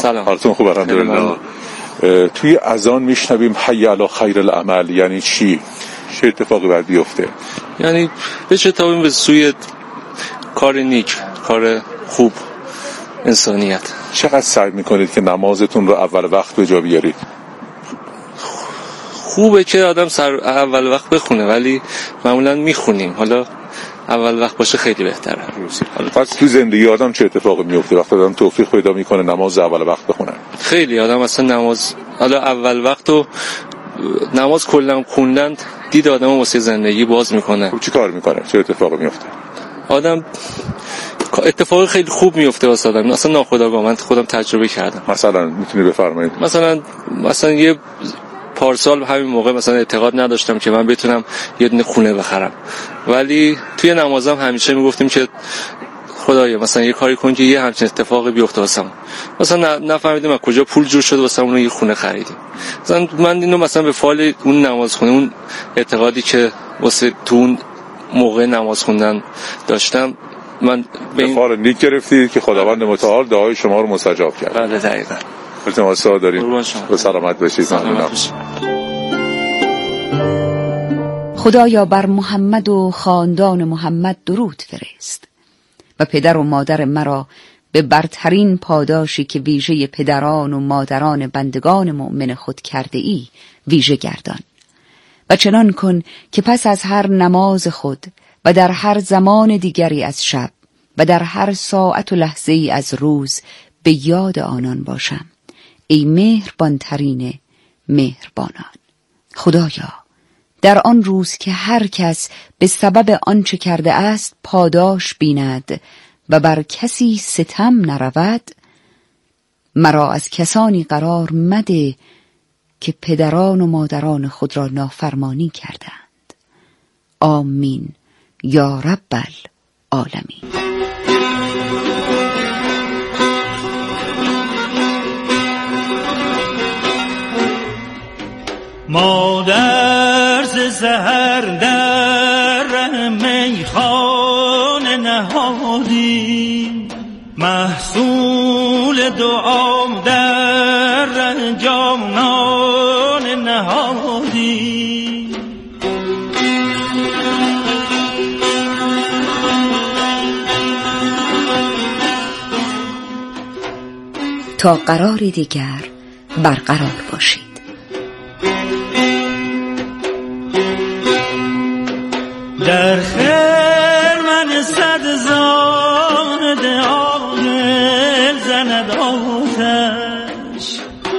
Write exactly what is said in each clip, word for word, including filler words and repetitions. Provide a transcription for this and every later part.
سلام. حالتون خوب؟ الحمدلله. توی اذان میشنویم حی علی خیر العمل، یعنی چی؟ چه اتفاقی باید بیفته؟ یعنی بچتابیم به سوی کار نیک، کار خوب، انسانیت. چقدر سعی میکنید که نمازتون رو اول وقت به جا بیارید؟ خوبه که آدم سر اول وقت بخونه، ولی معمولا میخونیم، حالا اول وقت باشه خیلی بهتره. پس تو زندگی آدم چه اتفاقی میفته وقتی آدم توفیق پیدا میکنه نماز اول وقت بخونه؟ خیلی آدم اصلا نماز حالا اول وقت و نماز کلا خوندن دید آدم واسه زندگی باز میکنه. خب چی کار میکنه؟ چه اتفاقی میفته؟ آدم اتفاقی خیلی خوب میفته واسه آدم، اصلا ناخودآگاه. من خودم تجربه کردم. مثلا میتونی بفرمایید؟ مثلا مثلا یه پارسال همین موقع مثلا اعتقاد نداشتم که من بتونم یه دونه خونه بخرم، ولی توی نمازم همیشه میگفتیم که خدایا مثلا یه کاری کن که یه همچین اتفاقی بیفته واسمون. مثلا نفهمیدیم از کجا پول جور شد واسمون یه خونه خریدیم. مثلا من اینو مثلا به فال اون نماز خونه، اون اعتقادی که واسه تو اون موقع نماز خوندن داشتم، من به این فال نیک گرفتید که خداوند متعال دعای شما رو مستجاب کرد. بله دقیقاً. التماس داریم. به سلامت باشید. خدایا بر محمد و خاندان محمد درود فرست و پدر و مادر مرا به برترین پاداشی که ویژه پدران و مادران بندگان مؤمن خود کرده ای ویژه گردان و چنان کن که پس از هر نماز خود و در هر زمان دیگری از شب و در هر ساعت و لحظه ای از روز به یاد آنان باشم، ای مهربانترین مهربانان. خدایا در آن روز که هر کس به سبب آنچه کرده است پاداش بیند و بر کسی ستم نرود، مرا از کسانی قرار مده که پدران و مادران خود را نافرمانی کردند. آمین یا رب العالمین. ما در سحر در ره میخانه نهادیم، محصول دعا در ره جانان نهادیم. تا قراری دیگر برقرار باشید. در خیر من صد زاهد عاقل زند آتش،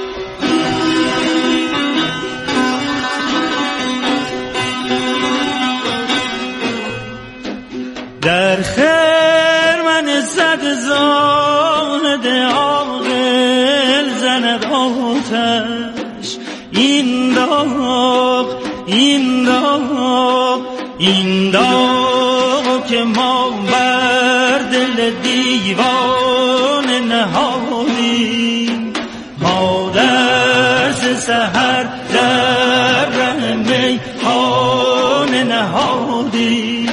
در خیر من صد زاهد عاقل زند آتش. این داغ این داغ این داغ که ما بر دل دیوان نهادیم، ما درس سحر در ره میخانه نهادیم،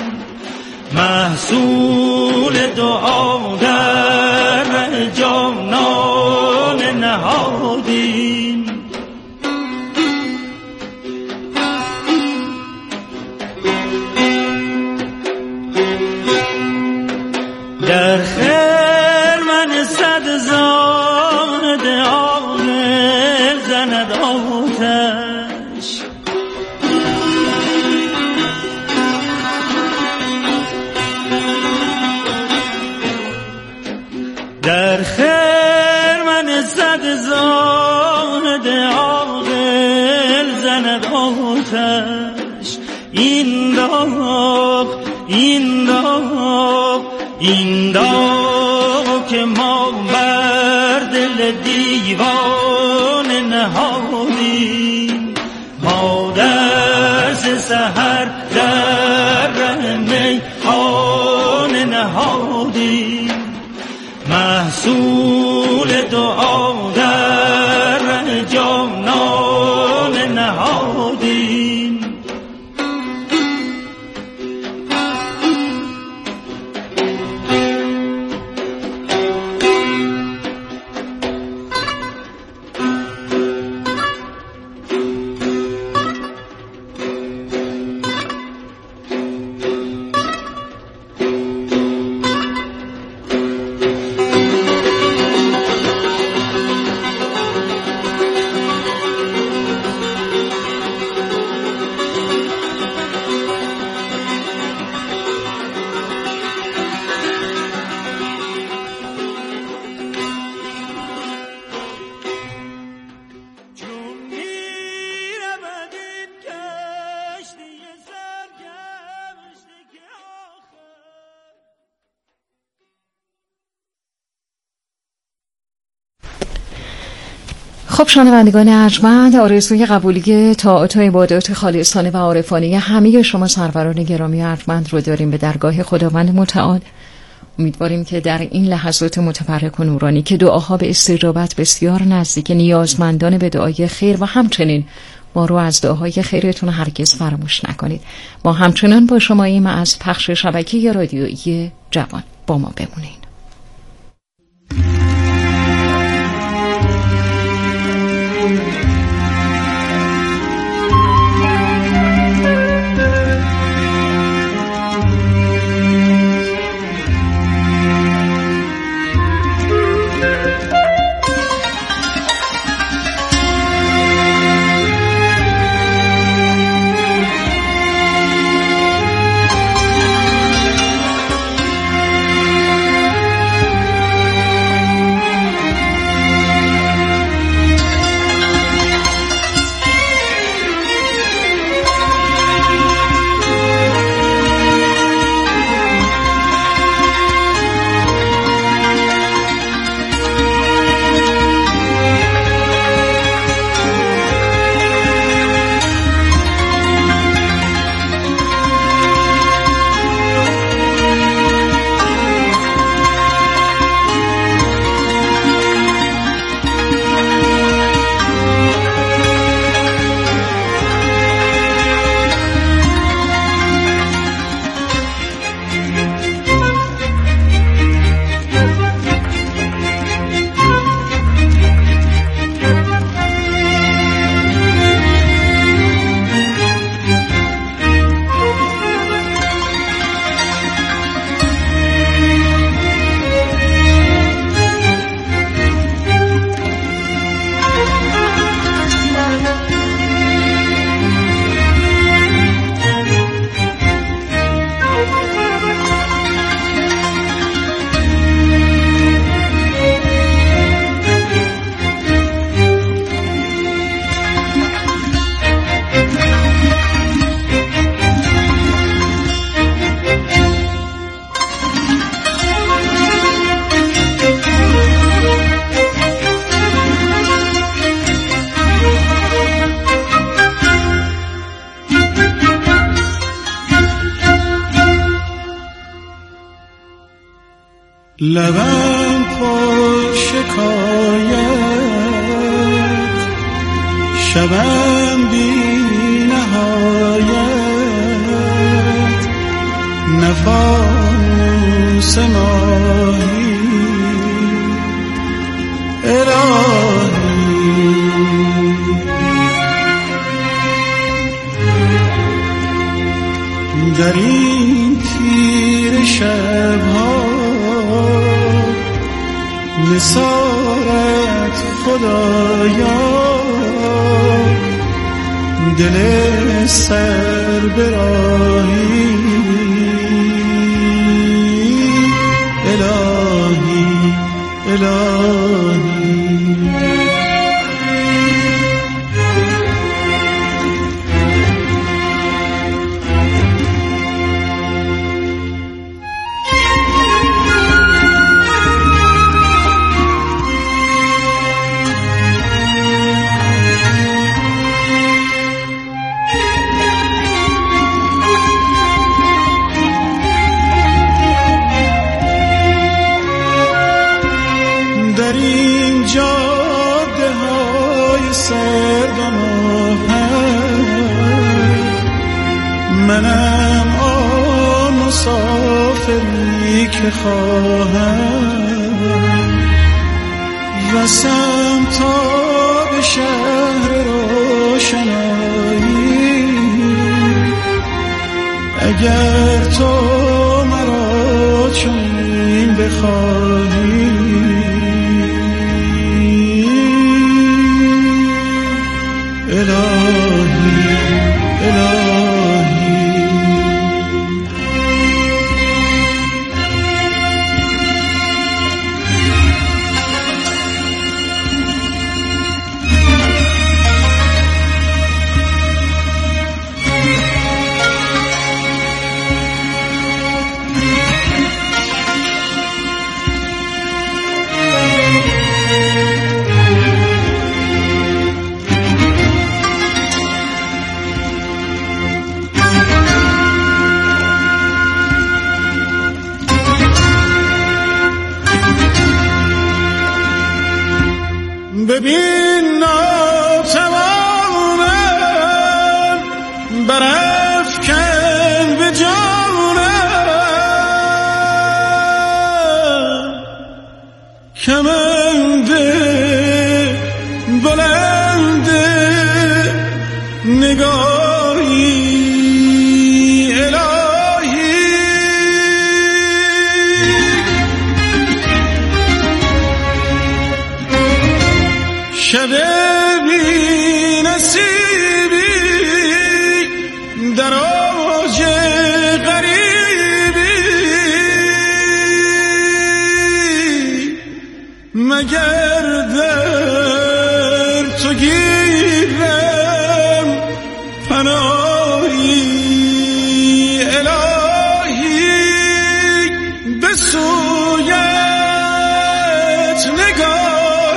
محصول دعا در ره جانان نهادیم. در خیر من صد زاهد عاقل زند آتش، در خیر من صد زاهد عاقل زند آتش. این داغ این داغ این داغ که ما بر دل دیوان نهادیم، ما درس سحر در ره میخانه نهادیم، محصول دعا در ره جانان نهادیم. خب شنوندگان ارجمند، آرزوی قبولی طاعات و عبادات خالصانه و عارفانه همه شما سروران گرامی ارجمند رو داریم به درگاه خداوند متعال. امیدواریم که در این لحظات متبرک و نورانی که دعاها به استجابت بسیار نزدیک، نیازمندان به دعای خیر و همچنین ما رو از دعاهای خیرتون هرگز فراموش نکنید. ما همچنان با شماییم از پخش شبکه رادیویی جوان. با ما بمونید. لبم پر شکایت، شبم بی نهایت، نفس ماهی الهی، در این تیر شبها نثارت خدایا، دل سر براهی الهی الهی. در این جاده های سرد و ماهد، منم آن مسافری که خواهم رسم تا به شهر روشنایی. اگر تو مرا چنین بخواهی الهی الهی. ببین ناتوانم برافکن به جانم کمند بلند نگاهی شب بی نصیبی در آج غریبی مگر در تو گیرم پناهی الهی به سویت نگاه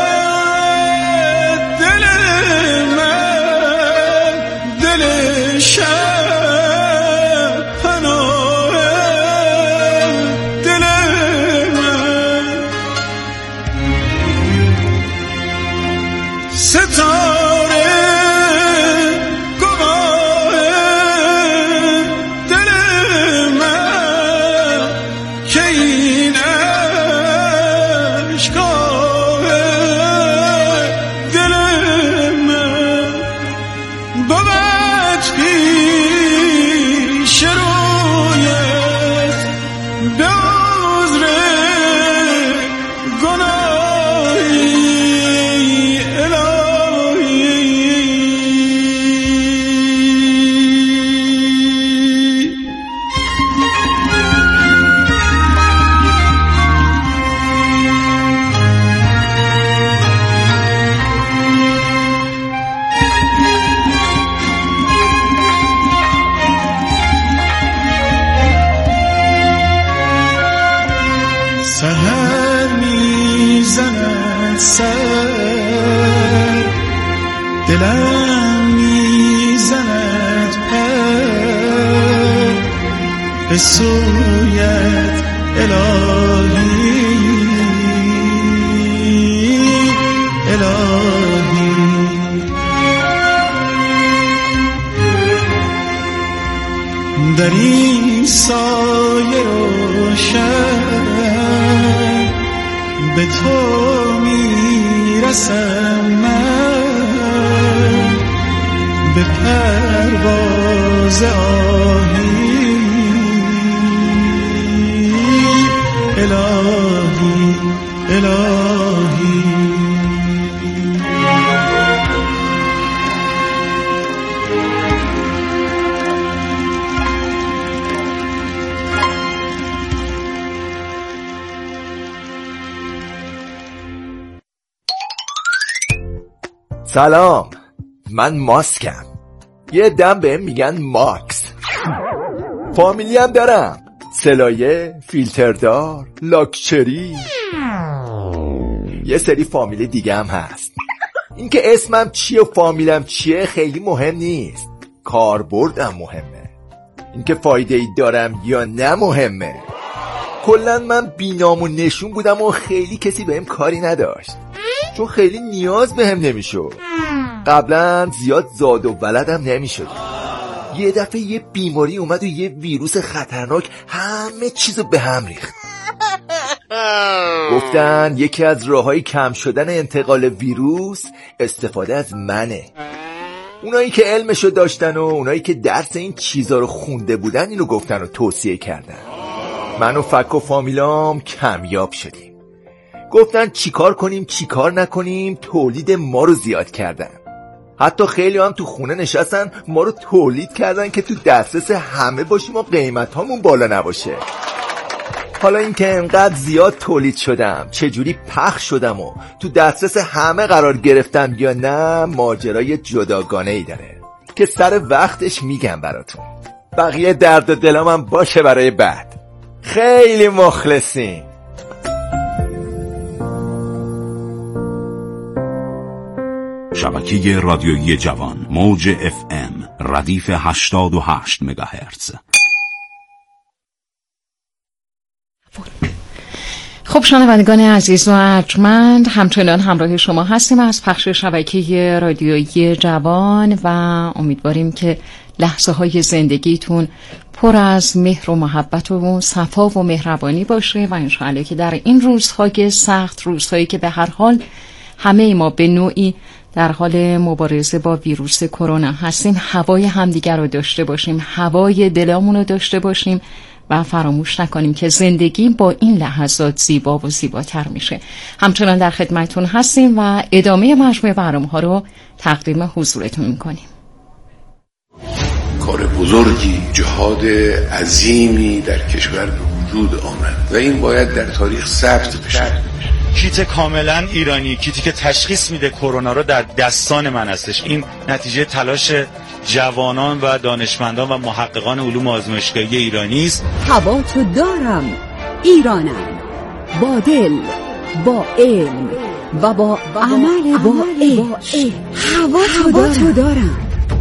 دلم میزند پر به سویت الهی الهی در این سایه روشن به تو میرسم من به پرواز آهی الهی الهی سلام، من ماسکم. یه دم بهم میگن ماکس. فامیلی هم دارم، سلایه، فیلتردار، لاکچری. یه سری فامیلی دیگه هم هست. اینکه اسمم چیه و فامیلم چیه خیلی مهم نیست، کاربردم مهمه. اینکه فایده ای دارم یا نه مهمه. کلن من بینام و نشون بودم و خیلی کسی بهم کاری نداشت، چون خیلی نیاز بهم نمیشد. قبلا زیاد زاد و ولدم نمیشد. یه دفعه یه بیماری اومد و یه ویروس خطرناک همه چیزو به هم ریخت. گفتن یکی از راههای کم شدن انتقال ویروس استفاده از منه. اونایی که علمشو داشتن و اونایی که درس این چیزا رو خونده بودن اینو گفتن و توصیه کردن. من و فک و فامیلام کمیاب شدیم. گفتن چیکار کنیم چیکار نکنیم، تولید ما رو زیاد کردن. حتی خیلی هم تو خونه نشستن ما رو تولید کردن که تو دسترس همه باشیم و قیمت هامون بالا نباشه. حالا اینکه انقدر زیاد تولید شدم، چجوری پخش شدم و تو دسترس همه قرار گرفتم یا نه، ماجرای جداگانه ای داره که سر وقتش میگم براتون. بقیه درد و دلم هم باشه برای بعد. خیلی مخلصین. شبکه رادیویی جوان، موج اف ام، ردیف هشتاد و هشت مگاهرتز. خب شنوندگان عزیز و ارجمند، همچنان همراه شما هستیم از پخش شبکه رادیویی جوان و امیدواریم که لحظه های زندگیتون پر از مهر و محبت و صفا و مهربانی باشه و انشاءالله که در این روزهای سخت، روزهایی که به هر حال همه ما به نوعی در حال مبارزه با ویروس کرونا هستیم، هوای همدیگر رو داشته باشیم، هوای دلمون رو داشته باشیم و فراموش نکنیم که زندگی با این لحظات زیبا و زیباتر میشه. همچنان در خدمتتون هستیم و ادامه مجموعه برنامه‌ها رو تقدیم حضورتون میکنیم. کار بزرگی، جهاد عظیمی در کشور به وجود آمد و این باید در تاریخ ثبت بشه. کیت کاملا ایرانی، کیتی که تشخیص میده کرونا رو در دستان من هستش. این نتیجه تلاش جوانان و دانشمندان و محققان علوم آزمایشگاهی ایرانی است. هوا تو دارم، ایرانم، با دل، با علم و با عمل با عشق. هوا تو دارم.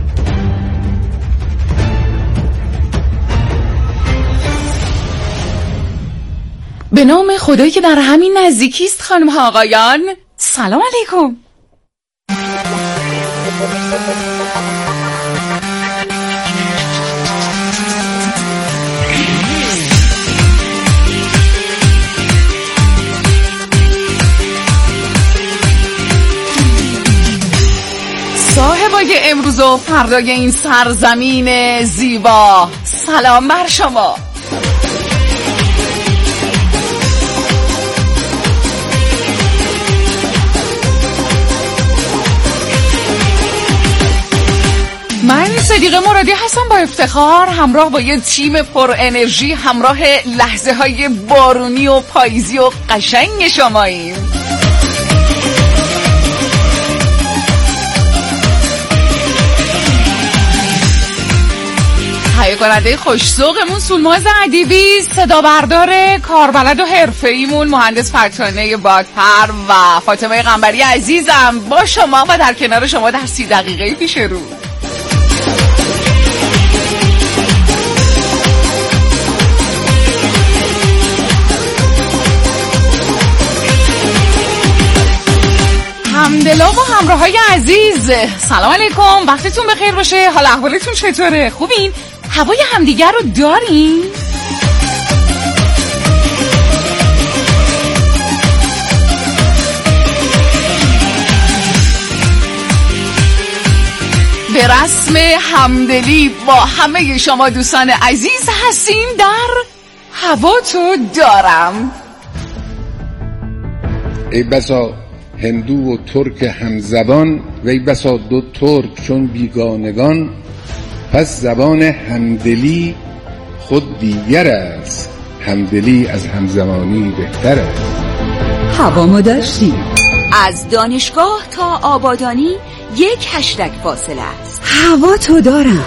به نام خدایی که در همین نزدیکی است. خانم ها آقایان، سلام علیکم. صاحبای امروز و فردای این سرزمین زیبا، سلام بر شما. من صدیقه مرادی هستم با افتخار همراه با یه تیم پر انرژی همراه لحظه های بارونی و پاییزی و قشنگ شماییم. تهیه کننده خوش‌ذوقمون سولماز ادیبی، صدا بردار کاربلد و حرفه‌ایمون مهندس فتانه بادپر و فاطمه قنبری عزیزم با شما و در کنار شما در سی دقیقه پیش رو. همدلا و همراه های عزیز، سلام علیکم، وقتتون بخیر باشه. حال احوالتون چطوره؟ خوبین؟ هوای همدیگر رو دارین؟ به رسم همدلی با همه شما دوستان عزیز هستیم در هوا تو دارم. ای بسا هندو و ترک همزبان، وی بسا دو ترک چون بیگانگان، پس زبان همدلی خود دیگر است، همدلی از همزمانی بهتر است. هوا ما داشتی از دانشگاه تا آبادانی یک هشتگ فاصله است. هوا تو دارم.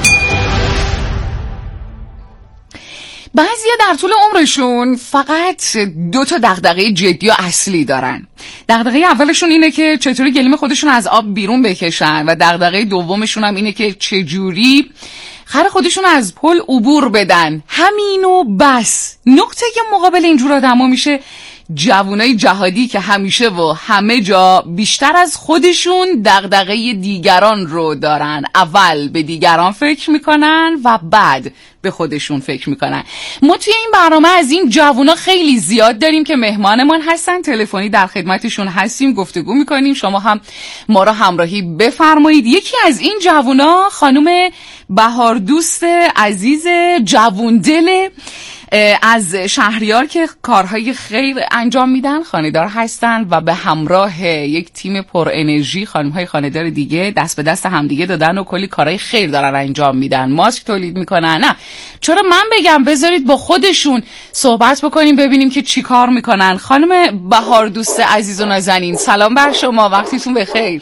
بعضیا در طول عمرشون فقط دو تا دغدغه جدی و اصلی دارن. دغدغه اولشون اینه که چطوری گلیم خودشون از آب بیرون بکشن و دغدغه دومشون هم اینه که چجوری خر خودشون از پل عبور بدن. همینو بس. نقطه که مقابل اینجور آدما میشه جوانای جهادی که همیشه و همه جا بیشتر از خودشون دغدغه دیگران رو دارن. اول به دیگران فکر میکنن و بعد به خودشون فکر میکنن. ما توی این برنامه از این جوونا خیلی زیاد داریم که مهمانمان هستن، تلفنی در خدمتشون هستیم، گفتگو میکنیم. شما هم ما را همراهی بفرمایید. یکی از این جوونا خانم بهاردوست عزیز جووندل از شهریار که کارهای خیر انجام میدن، خانه‌دار هستن و به همراه یک تیم پر انرژی خانم‌های خانه‌دار دیگه دست به دست همدیگه دادن و کلی کارهای خیر دارن انجام میدن. ماسک تولید میکنن. نه چرا من بگم، بذارید با خودشون صحبت بکنیم ببینیم که چی کار میکنن. خانم بهاردوست عزیز و نازنین، سلام بر شما، وقتیتون بخیر.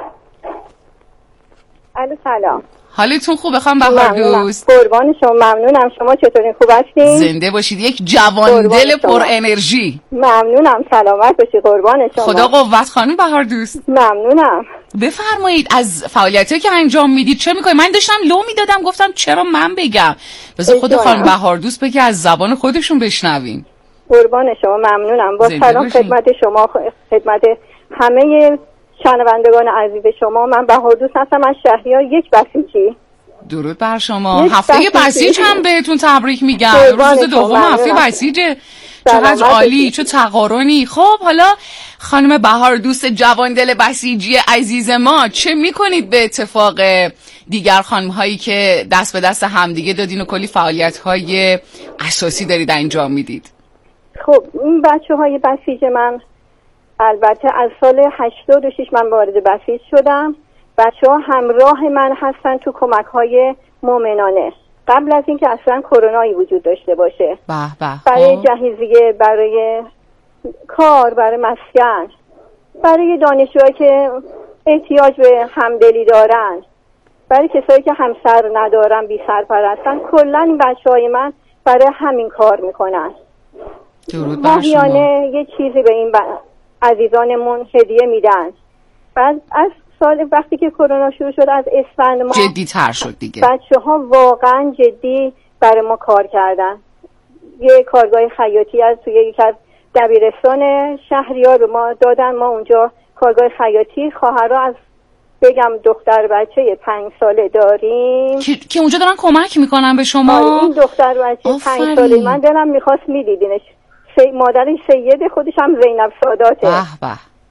الو سلام، حالتون خوبه خانم بهاردوست؟ قربان شما، ممنونم. شما چطورین؟ خوب هستین؟ زنده باشید. یک جوان دل پر انرژی. ممنونم، سلامت باشی. قربان شما. خدا قوت. خانم بهاردوست ممنونم. بفرمایید از فعالیتی که انجام میدید چه میکنید؟ من داشتم لو میدادم گفتم چرا من بگم، بذار خود خانم بهاردوست بگه از زبان خودشون بشنویم. قربان شما، ممنونم. با سلام خدمت شما، خدمت همه شنوندگان عزیز شما. من بهاردوست هستم از شهریار یک بسیجی. درود بر شما. هفته بسیج هم بهتون تبریک میگم. روز دوم هفته بسیجه. چقدر عالی، چه تقارنی. خب حالا خانم بهاردوست جواندل بسیجی عزیز ما، چه میکنید به اتفاق دیگر خانم هایی که دست به دست همدیگه دادین و کلی فعالیت های اساسی دارید انجام میدید؟ خب این بچه های بسیج من، البته از سال هشتاد و شش من وارد بسیج شدم. بچه ها همراه من هستن تو کمک های مومنانه قبل از اینکه اصلا کرونایی وجود داشته باشه. به به. برای جهیزیه، برای کار، برای مسکن، برای دانشجوهایی که احتیاج به همدلی دارن، برای کسایی که همسر ندارن، بی سرپرستن. کلا این بچهای من برای همین کار میکنن. ماهیانه یه چیزی به این عزیزانمون هدیه میدن. بعد از سال وقتی که کرونا شروع شد، از اسفند ما جدی تر شد دیگه. بچه ها واقعا جدی برای ما کار کردن. یه کارگاه خیاطی از توی یک از دبیرستان شهریار به ما دادن. ما اونجا کارگاه خیاطی خواهرها از بگم دختر بچه پنج ساله داریم که, که اونجا دارن کمک میکنن به شما. این دختر بچه پنج ساله من دلم میخواست میدیدینش. سی... مادرش سید، خودش هم زینب ساداته. به به.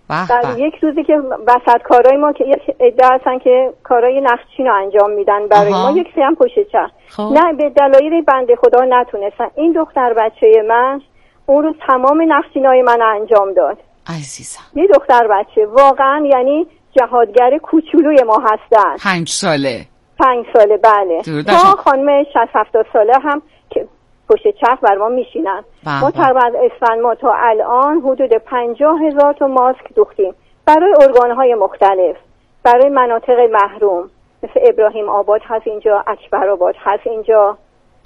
در یک روزی که وسط کارهای ما که یک عده هستن که کارهای نقدچین رو انجام میدن برای آها. ما یک سری هم پشت چرخ خب. نه به دلایل بنده خدا نتونستن. این دختر بچه من اون روز تمام نقدچینای من انجام داد. عزیزم یه دختر بچه واقعا یعنی جهادگر کوچولوی ما هستن. پنج ساله پنج ساله بله. تا خانم شصت هفتاد ساله هم که پشت چرخ بر ما میشینن. ما تقریبا از اسفند ما تا الان حدود پنجاه هزار تا ماسک دوختیم برای ارگانهای مختلف، برای مناطق محروم مثل ابراهیم آباد هست اینجا، اکبر آباد هست اینجا،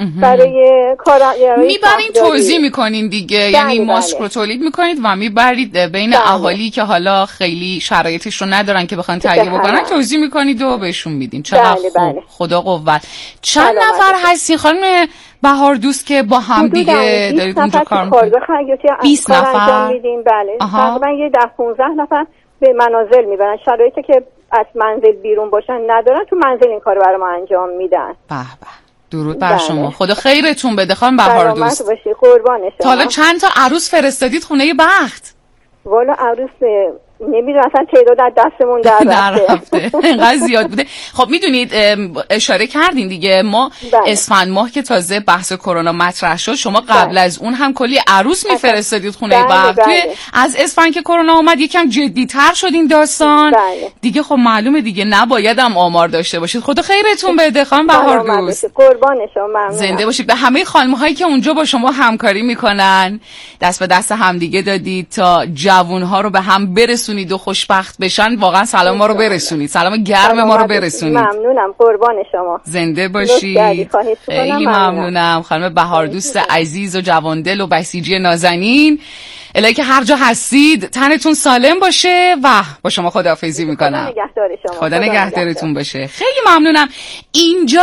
برای کار میبرین توزیع میکنین دیگه. بله یعنی ماسک بله. رو تولید میکنید و میبرید بین بله. اهالی که حالا خیلی شرایطش رو ندارن که بخوان تهیه بکنن، توزیع میکنید و بهشون میدین. چقدر بله خوب بله. خدا قوت. چند بله نفر بله. هستین خانم بهاردوست که با هم دیگه دارید اونجا کار میکنید؟ بیست نفر میدیم بله. تقریبا یه ده پانزده نفر به منازل میبرن. شرایطی که از منزل بیرون باشن ندارن، تو منزل این کارو برای ما انجام میدن. به به. درود بر شما. خدا خیرتون بده خانم بهاردوست. سلامت باشی، قربان شما. حالا چند تا عروس فرستادید خونه بخت؟ والا عروس نمیدونم اصلا تعداد از دستمون در رفته. اینقدر زیاد بوده. خب میدونید اشاره کردین دیگه، ما اسفند ماه که تازه بحث کرونا مطرح شد، شما قبل بله. از اون هم کلی عروس میفرستادید خونه بله بخت. بله. از اسفند که کرونا اومد یکم جدی‌تر شد این داستان. بله. دیگه خب معلومه دیگه نباید هم آمار داشته باشید. خدا خیرتون بده خانم بهاردوست. قربان شما، ممنونم. زنده باشید. به همه خانم‌هایی که اونجا با شما همکاری میکنن، دست به دست همدیگه دادید تا جوون‌ها رو به هم برسونید و خوشبخت بشن. واقعا سلام ما رو برسونید، سلام گرم ما رو برسونید. ممنونم، قربان شما. زنده باشید. خیلی ممنونم خانم بهاردوست عزیز و جواندل و بسیجی نازنین. الهی که هر جا هستید تنتون سالم باشه و با شما خداحافظی میکنم. خدا نگهدار شما. خدا نگهدارتون باشه. خیلی ممنونم. اینجا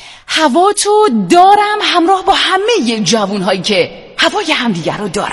هواتو دارم همراه با همه جوانهایی که هوای همدیگر رو دارن.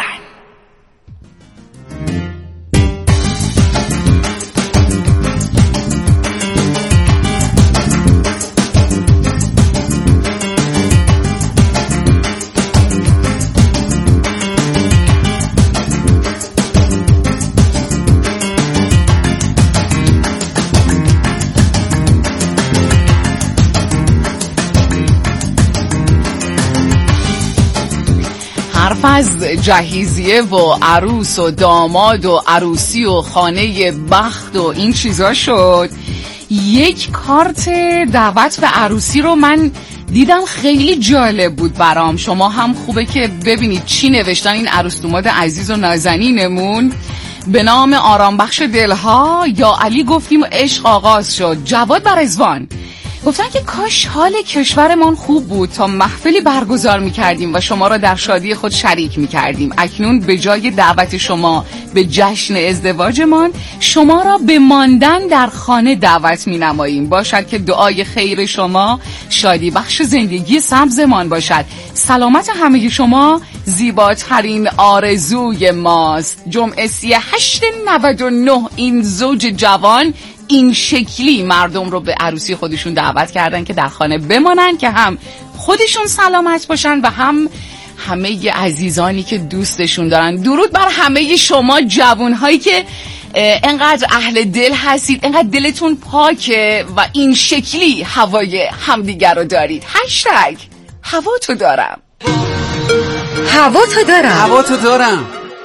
حرف از جهیزیه و عروس و داماد و عروسی و خانه بخت و این چیزا شد. یک کارت دعوت به عروسی رو من دیدم، خیلی جالب بود برام. شما هم خوبه که ببینید چی نوشتن این عروس داماد عزیز و نازنینمون. به نام آرام بخش دلها یا علی گفتیم و عشق آغاز شد. جواد برزوان گفتن که کاش حال کشورمان خوب بود تا محفلی برگزار می‌کردیم و شما را در شادی خود شریک می‌کردیم. اکنون به جای دعوت شما به جشن ازدواجمان، شما را به ماندن در خانه دعوت می‌نماییم. باشد که دعای خیر شما شادی بخش زندگی سبزمان باشد. سلامت همه شما زیباترین آرزوی ماست. جمعه سی و هشت نود و نه این زوج جوان این شکلی مردم رو به عروسی خودشون دعوت کردن که در خانه بمانن که هم خودشون سلامت باشن و هم همه عزیزانی که دوستشون دارن. درود بر همه شما جوانهایی که انقدر اهل دل هستید، انقدر دلتون پاکه و این شکلی هوای همدیگر رو دارید. هشتگ هوا تو دارم. هوا تو دارم. هوا تو دارم.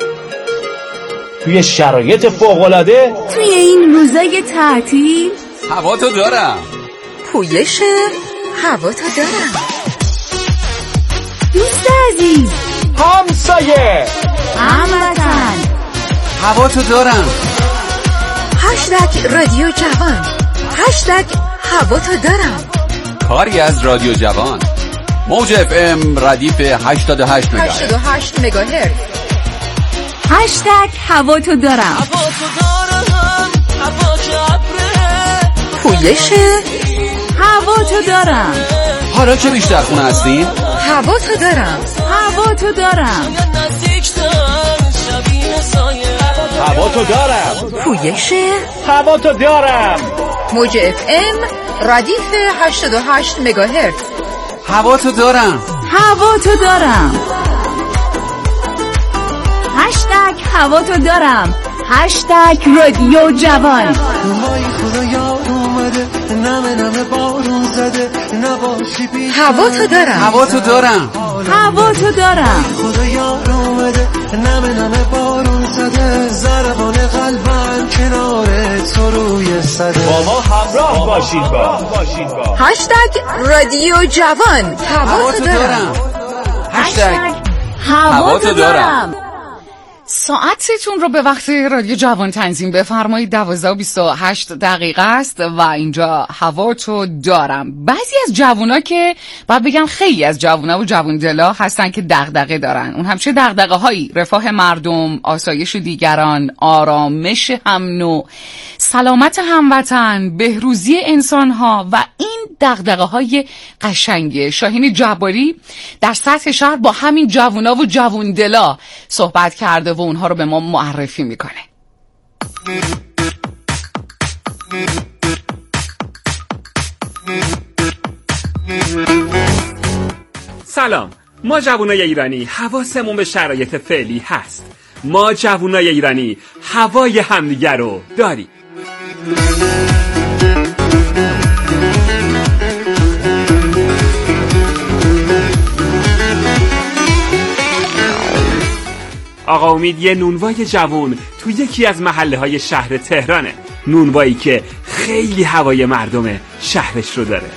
توی شرایط فوق‌العاده، توی این روزای تعطیل، هوا تو دارم. پویش هوا تو دارم. دوست عزیز، همسایه، هموطن، هوا تو دارم. هشتگ رادیو جوان، هشتگ هوا تو دارم. کاری از رادیو جوان، موج اف ام ردیف هشتاد و هشت مگاهرتز. هشتاد و هشت مگاهرتز. هشتگ هوا تو دارم. پویش هوا تو دارم. حالا که بیشتر خونه هستیم، هوا تو دارم. هوا تو دارم. هوا تو دارم. پویش هوا تو دارم. موج اف ام ردیف هشتاد و هشت مگاهرتز. هوا تو دارم. هوا تو دارم. هشتگ هوا تو دارم. هشتگ رادیو جوان. هوا تو دارم. هوا تو دارم. هوا تو دارم. با ما همراه باشید با هشتگ رادیو جوان. هوا تو دارم. هشتگ هوا تو دارم. ساعتتون رو به وقت رادیو جوان تنظیم بفرمایید. دوازده و بیست و هشت دقیقه است و اینجا هوا تو دارم. بعضی از جوونا که باید بگم خیلی از جوونا و جوون دلا هستن که دغدغه دارن. اون هم چه دغدغه هایی؟ رفاه مردم، آسایش دیگران، آرامش هم نوع، سلامت هموطن، بهروزی انسان ها و این دغدغه های قشنگه. شاهین جباری در سطح شهر با همین جوونا و جوون دلا صحبت کرده و اونها رو به ما معرفی میکنه. سلام، ما جوانای ایرانی حواسمون به شرایط فعلی هست. ما جوانای ایرانی هوای همدیگر رو داریم. آقا امید یه نونوای جوون تو یکی از محله های شهر تهرانه. نونوایی که خیلی هوای مردم شهرش رو داره.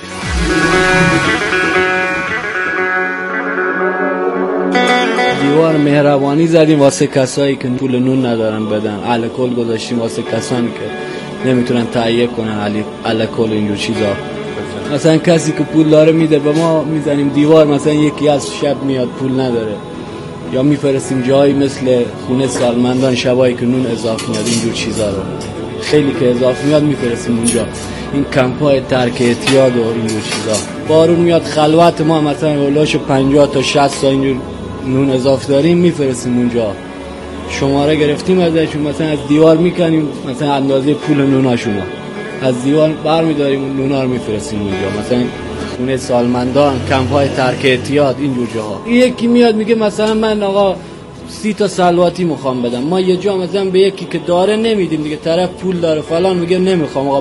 دیوار مهربانی زدیم واسه کسایی که پول نون ندارن بدن. الکل گذاشتیم واسه کسانی که نمیتونن تهیه کنن الکل اینجور چیزا. مثلا کسی که پول داره میده به ما میزنیم دیوار. مثلا یکی از شب میاد پول نداره یا میفرستیم جایی مثل خونه سالمندان شبایی که نون اضافه میاد اینجور چیزا رو. خیلی که اضافه میاد میفرستیم اونجا. این کمپای ترک اعتیاد و اینجور چیزا. بارون میاد خلوت ما مثلا هولوش پنجاه تا شصت تا اینجور نون اضافه داریم میفرستیم اونجا. شماره گرفتیم ازشون مثلا از دیوار میکنیم مثلا اندازه پول نوناشون از دیوار برمیداریم اون نونا رو میفرستیم اونجا. مثلا خونه سالمندان، کمپ‌های ترک اعتیاد اینجور جاها. یکی میاد میگه مثلا من آقا سی تا سلواتی میخوام بدم. ما یه جا مثلا به یکی که داره نمیدیم دیگه، طرف پول داره فلان میگه نمیخوام آقا